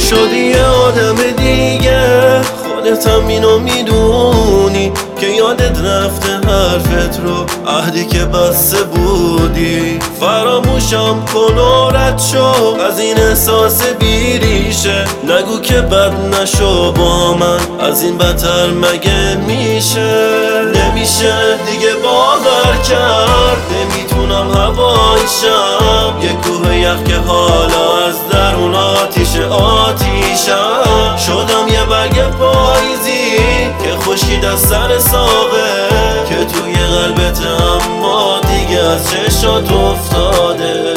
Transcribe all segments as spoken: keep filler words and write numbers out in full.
شدی یه آدم دیگه، خودت هم اینو میدونی که یادت رفته حرفت رو، عهدی که بسته بودی. فراموشم کن و رد شو از این احساس بیریشه، نگو که بد نشو با من، از این بدتر مگه میشه؟ نمیشه دیگه باور کرد، نمیتونم هوایشم، یه کوه یخ که حالا از درون آتیش آتیشم. شدم یه برگ پاییزی که خشکید از سر ساقه، که توی قلبت اما دیگه از چشات افتاده.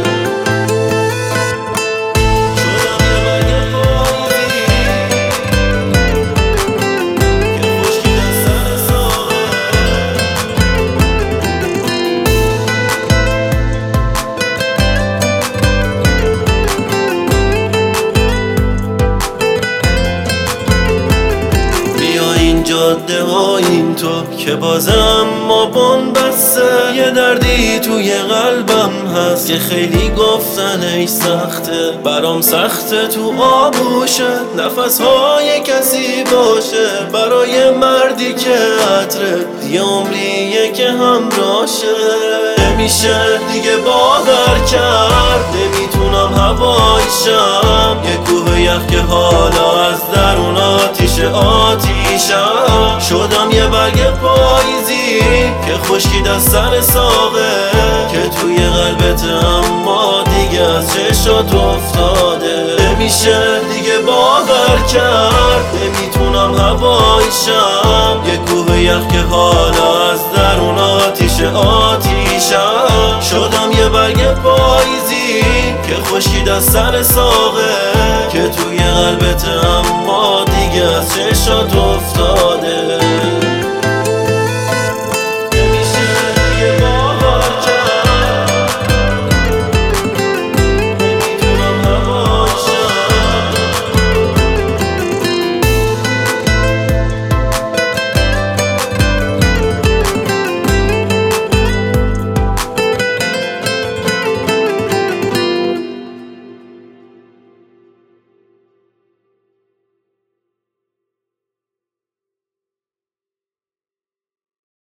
جاده ها این تو که بازم ما بون بسته، یه دردی توی قلبم هست که خیلی گفتنش سخته، برام سخته تو آغوشه نفس های کسی باشه، برای مردی که عطره یه عمریه که همراشه. نمیشه دیگه باور کرد، نمیتونم هوایشم، یه کوه یخ که حالا از درون آتیش آتیشم. شدم یه برگ پاییزی که خشکید از سر ساقه، که توی قلبت اما دیگه از چشات افتاده. نمیشه دیگه باور کرد، نمیتونم هوایشم، یه کوه یخ که حالا از درون آتیش آتیشم. شدم یه برگ پاییزی که خشکید از سر ساقه، که توی قلبت اما دیگه از چشات افتاده.